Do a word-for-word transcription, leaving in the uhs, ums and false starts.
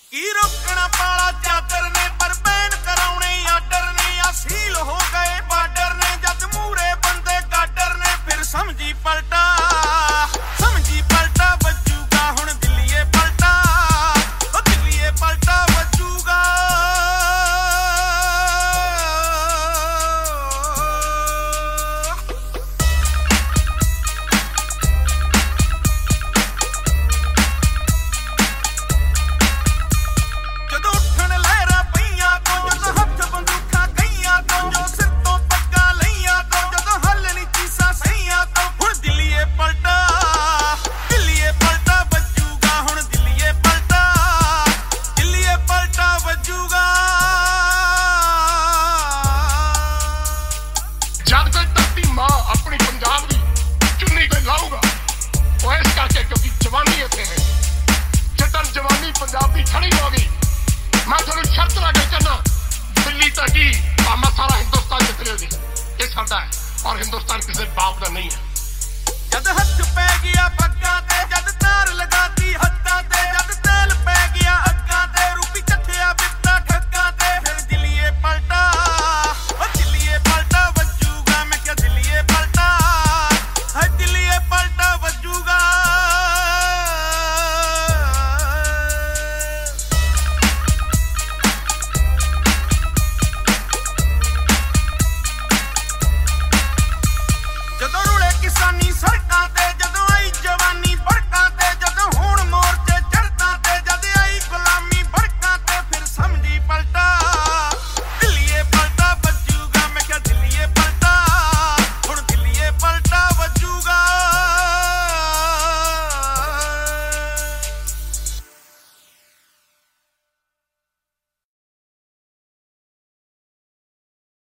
की रोकना पाला चादर ने पर बैन कराउने आर्डर ने असील हो गए बार्डर ने जद मूरे बंदे गाडर ने फिर समझी पलटा समझी पलटा बजूगा हुण दिल्लीए पलटा ओ दिल्लीए पलटा बजूगा पंजाबी खड़ी हो गई मैं थोड़ी शर्त लगे कहना दिल्ली तक ही भावें सारा हिंदुस्तान जित लेगी ये साडा है और हिंदुस्तान किसी बाप का नहीं है जद हथ पै गया पग्गा